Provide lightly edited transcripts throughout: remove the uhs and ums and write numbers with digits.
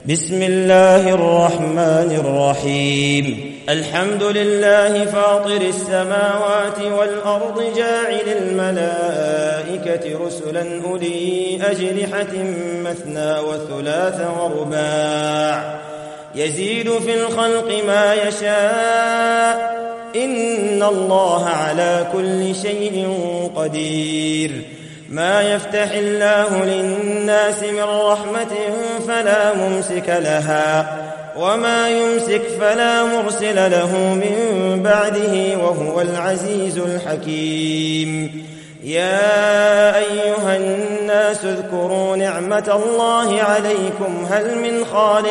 بسم الله الرحمن الرحيم. الحمد لله فاطر السماوات والأرض جاعل الملائكة رسلا أولي أجنحة مثنى وثلاث ورباع يزيد في الخلق ما يشاء إن الله على كل شيء قدير. ما يفتح الله للناس من رحمة فلا ممسك لها وما يمسك فلا مرسل له من بعده وهو العزيز الحكيم. يا أيها الناس اذكروا نعمة الله عليكم هل من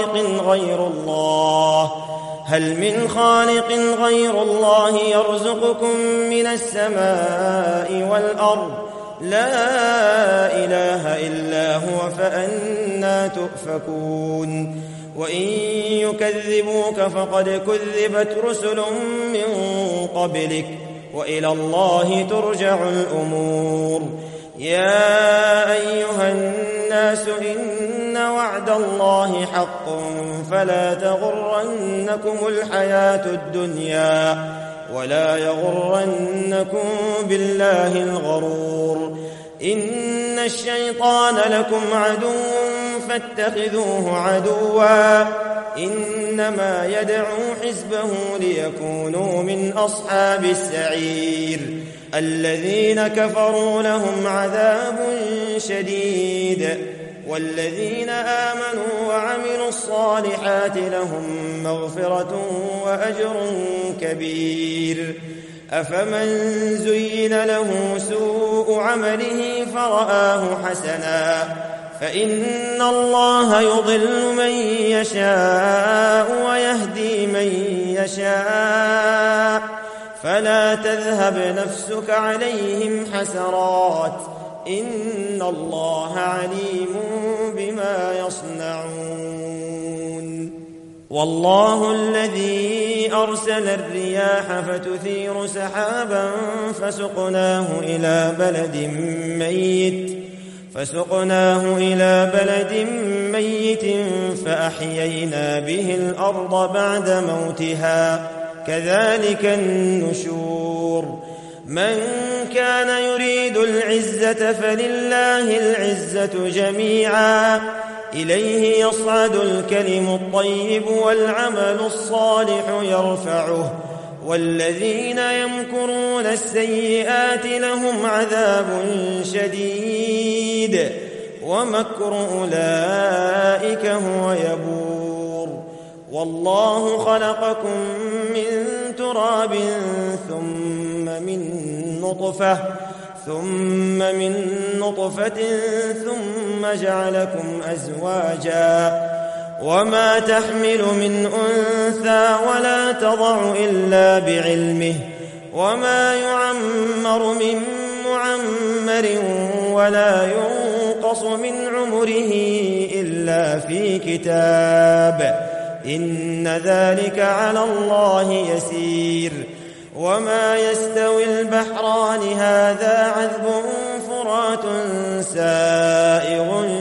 خالق غير الله يرزقكم من السماء والأرض لا إله إلا هو فأنى تؤفكون. وإن يكذبوك فقد كذبت رسل من قبلك وإلى الله ترجع الأمور. يا أيها الناس إن وعد الله حق فلا تغرنكم الحياة الدنيا ولا يغرنكم بالله الغرور. إن الشيطان لكم عدو فاتخذوه عدوا إنما يدعو حزبه ليكونوا من أصحاب السعير. الذين كفروا لهم عذاب شديد والذين آمنوا وعملوا الصالحات لهم مغفرة وأجر كبير. أفمن زين له سوء عمله فرآه حسنا فإن الله يضل من يشاء ويهدي من يشاء فلا تذهب نفسك عليهم حسرات إن الله عليم بما يصنعون. والله الذي أرسل الرياح فتثير سحابا فسقناه إلى بلد ميت فأحيينا به الأرض بعد موتها كذلك النشور. من كان يريد العزة فلله العزة جميعا إليه يصعد الكلم الطيب والعمل الصالح يرفعه والذين يمكرون السيئات لهم عذاب شديد ومكر أولئك هو يبور. والله خلقكم من تراب ثم من نطفة ثم جعلكم أزواجا وما تحمل من أنثى ولا تضع إلا بعلمه وما يعمر من معمر ولا ينقص من عمره إلا في كتاب إن ذلك على الله يسير. وما يستوي البحران هذا عذب فرات سائغ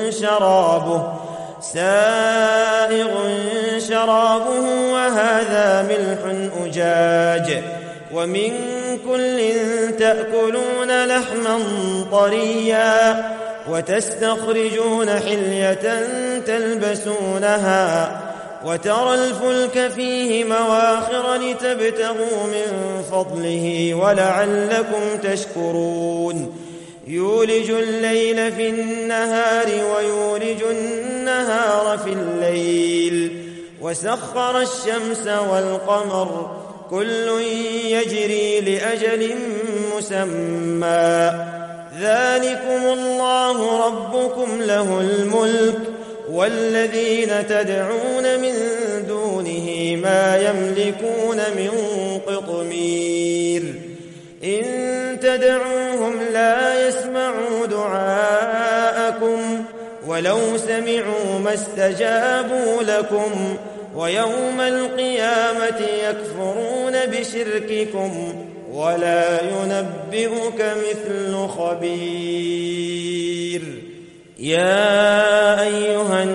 شرابه وهذا ملح أجاج ومن كل تأكلون لحما طريا وتستخرجون حلية تلبسونها وترى الفلك فيه مواخر لتبتغوا من فضله ولعلكم تشكرون. يولج الليل في النهار ويولج النهار في الليل وسخر الشمس والقمر كل يجري لأجل مسمى ذلكم الله ربكم له الملك والذين تدعون من دونه ما يملكون من قطمير. إن تدعوهم لا يسمعوا دعاءكم ولو سمعوا ما استجابوا لكم ويوم القيامة يكفرون بشرككم ولا ينبئك مثل خبير. يا أيها الناس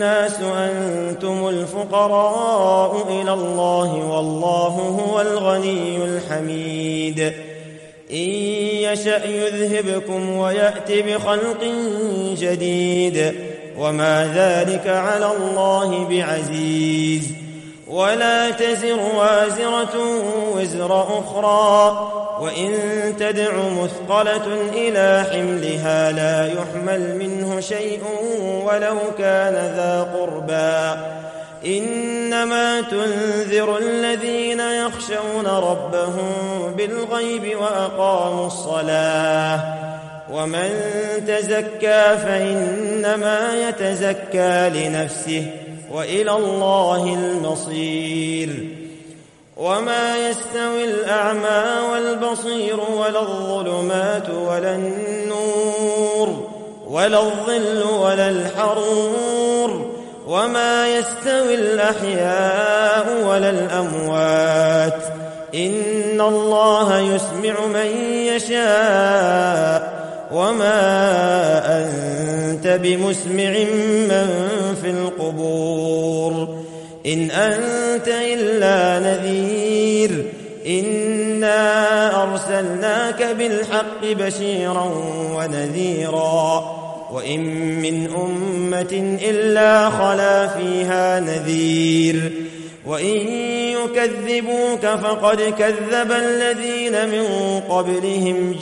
الناس أنتم الفقراء إلى الله والله هو الغني الحميد إن يشأ يذهبكم ويأت بخلق جديد وما ذلك على الله بعزيز ولا تزر وازرة وزر أخرى وإن تدع مثقلة إلى حملها لا يحمل منه شيء ولو كان ذا قربى إنما تنذر الذين يخشون ربهم بالغيب وأقاموا الصلاة ومن تزكى فإنما يتزكى لنفسه وإلى الله المصير وما يستوي الأعمى والبصير ولا الظلمات ولا النور ولا الظل ولا الحرور وما يستوي الأحياء ولا الأموات إن الله يسمع من يشاء وما أنت بمسمع من في القبور إن أنت إلا نذير إنا أرسلناك بالحق بشيرا ونذيرا وإن من أمة إلا خلا فيها نذير وإن يكذبوك فقد كذب الذين من قبلهم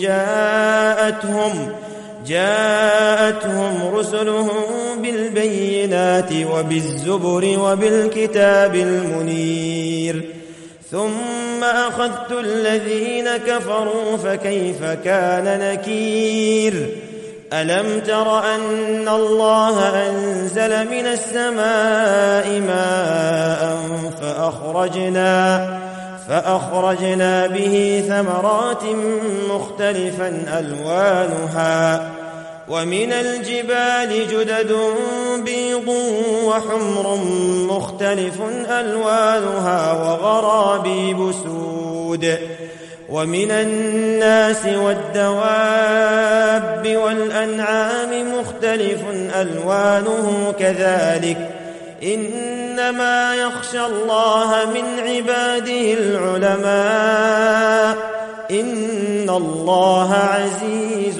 جاءتهم رسلهم بالبينات وبالزبر وبالكتاب المنير ثم أخذت الذين كفروا فكيف كان نكير ألم تر أن الله أنزل من السماء ماء فأخرجنا به ثمرات مختلفا ألوانها ومن الجبال جدد بيض وحمر مختلف ألوانها وغرابيب سود ومن الناس والدواب والأنعام مختلف ألوانه كذلك إنما يخشى الله من عباده العلماء إن الله عزيز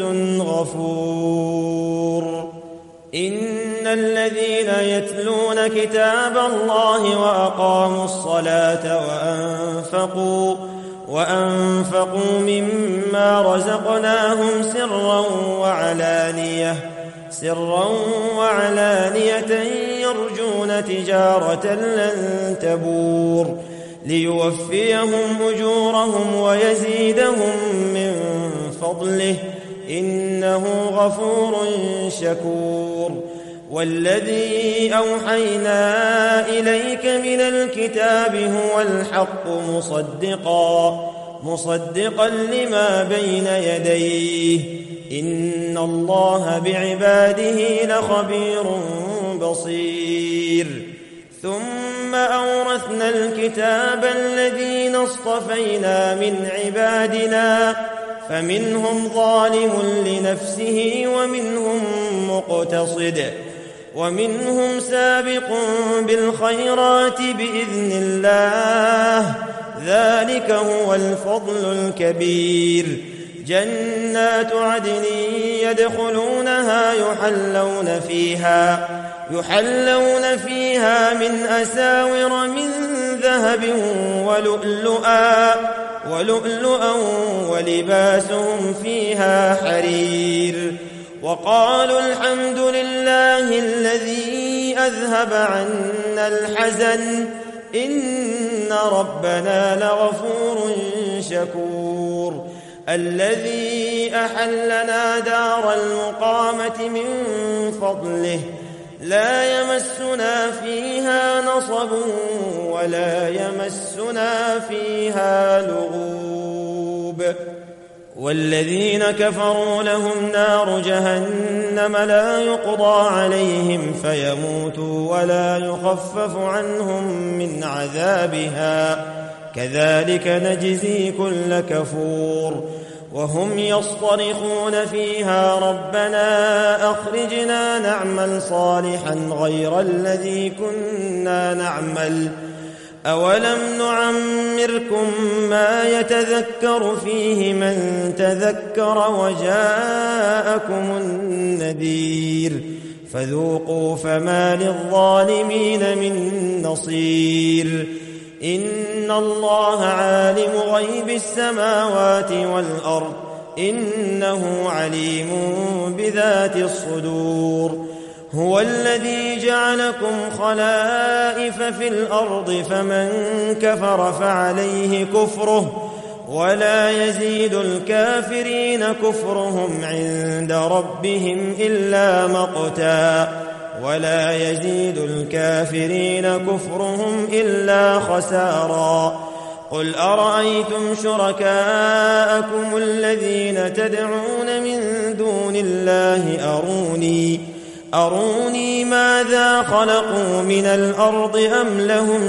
غفور إن الذين يتلون كتاب الله وأقاموا الصلاة وأنفقوا مما رزقناهم سرا وعلانية يرجون تجارة لن تبور ليوفيهم أجورهم ويزيدهم من فضله إنه غفور شكور والذي أوحينا إليك من الكتاب هو الحق مصدقا لما بين يديه إن الله بعباده لخبير بصير ثم أورثنا الكتاب الذين اصطفينا من عبادنا فمنهم ظالم لنفسه ومنهم مقتصد ومنهم سابق بالخيرات بإذن الله ذلك هو الفضل الكبير جنات عدن يدخلونها يحلون فيها من أساور من ذهب ولؤلؤا ولباسهم فيها حرير وقالوا الحمد لله الذي أذهب عنا الحزن إن ربنا لغفور شكور الذي أحلنا دار المقامة من فضله لا يمسنا فيها نصب ولا يمسنا فيها لغوب والذين كفروا لهم نار جهنم لا يقضى عليهم فيموتوا ولا يخفف عنهم من عذابها كذلك نجزي كل كفور وهم يصطرخون فيها ربنا أخرجنا نعمل صالحا غير الذي كنا نعمل أولم نعمركم ما يتذكر فيه من تذكر وجاءكم النذير فذوقوا فما للظالمين من نصير إن الله عالم غيب السماوات والأرض إنه عليم بذات الصدور هو الذي جعلكم خلائف في الأرض فمن كفر فعليه كفره ولا يزيد الكافرين كفرهم عند ربهم إلا مقتا ولا يزيد الكافرين كفرهم إلا خسارا قل أرأيتم شركاءكم الذين تدعون من دون الله أروني ماذا خلقوا من الأرض أم لهم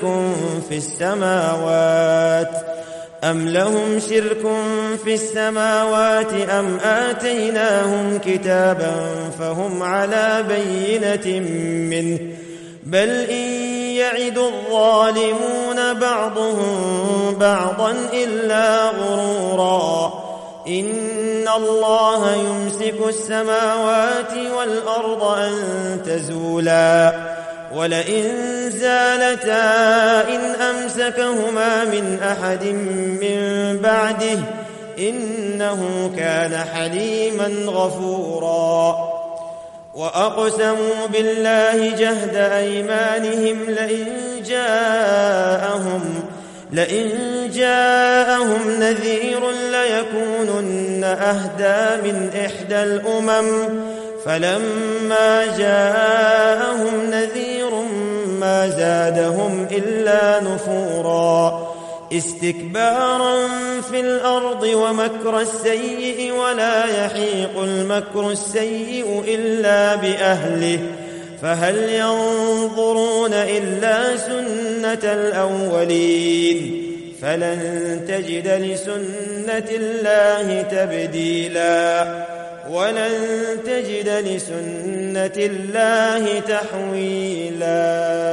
شرك في السماوات أم آتيناهم كتابا فهم على بينة منه بل إن يعد الظالمون بعضهم بعضا إلا غرورا إن الله يمسك السماوات والأرض أن تزولا ولئن زالتا إن أمسكهما من أحد من بعده إنه كان حليما غفورا وأقسموا بالله جهد أيمانهم لئن جاءهم نذير ليكونن أهدى من إحدى الأمم فلما جاءهم نذير ما زادهم إلا نفورا استكبارا في الأرض ومكر السيء ولا يحيق المكر السيء إلا بأهله فهل ينظرون إلا سنة الأولين فلن تجد لسنة الله تبديلا ولن تجد لسنة الله تحويلا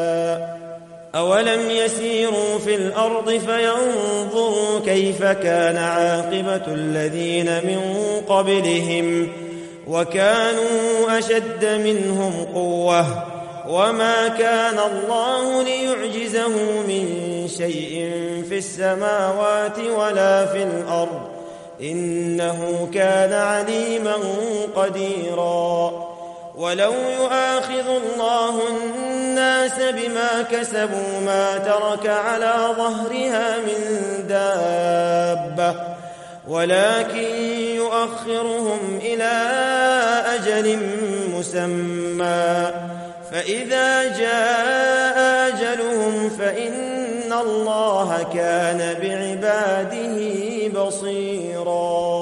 أولم يسيروا في الأرض فينظروا كيف كان عاقبة الذين من قبلهم وكانوا أشد منهم قوة وما كان الله ليعجزه من شيء في السماوات ولا في الأرض إنه كان عليما قديرا ولو يؤاخذ الله الناس بما كسبوا ما ترك على ظهرها من دابة ولكن يؤخرهم إلى أجل مسمى فإذا جاء أجلهم فإن الله كان بعباده بصيرا